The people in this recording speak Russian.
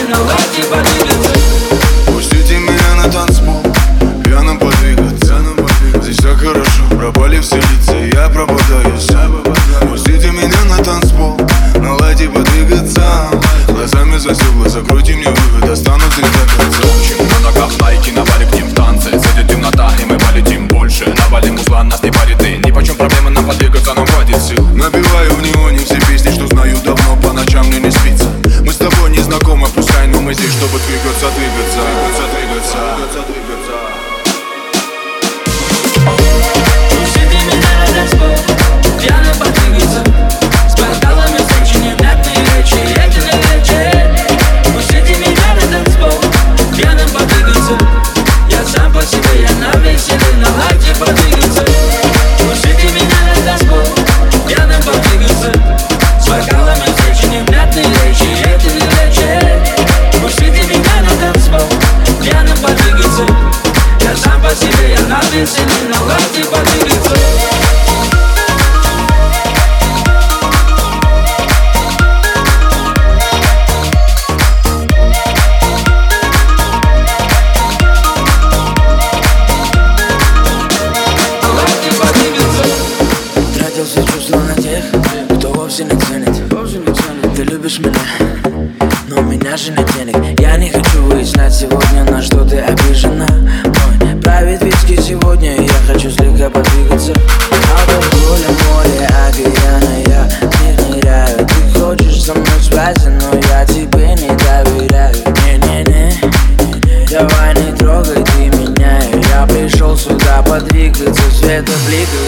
наладьте подвигаться. Пустите меня на танцпол, пьяным подвигаться. Здесь так хорошо, пропали все лица, я пропадаюсь. Пустите меня на танцпол, наладьте подвигаться. Глазами за стекла, закройте мне выход, останусь здесь до конца. Очень много галстайки, навалим тим в танце. Сидит темнота, и мы полетим больше. Навалим узла, нас не парит и ни почем проблема нам подвигаться, нам хватит сил. Набиваю в неоне все песни, что знаю давно, по ночам мне не спится. Мы с тобой не знакомы, пускай, но мы здесь, чтобы двигаться, двигаться, двигаться, двигаться, двигаться. Пустите меня на танцпол, пьяно подвигаться. С бокалами встречи, невнятные речи, эти не речи. Пустите меня на танцпол, пьяно подвигаться. Я сам по себе, я на веселе, наладьте подвигаться. Пустите меня на танцпол, пьяно подвигаться. С бокалами встречи, невнятные речи, эти не речи. Пустите меня на танцпол, пьяно подвигаться. Я сам по себе, я на веселе, наладьте подвигаться. Тратил все чувства на тех, кто вовсе не ценит. Ты любишь меня, но у меня же нет денег. Я не хочу выяснять сегодня, на что ты обижена. Мой правит виски сегодня, и я хочу слегка подвигаться. Алкоголя, море, океана, я в них ныряю. Ты хочешь со мной связи, но я тебе не доверяю. Не-не-не, давай не трогай ты меня. Я пришел сюда подвигаться, света блика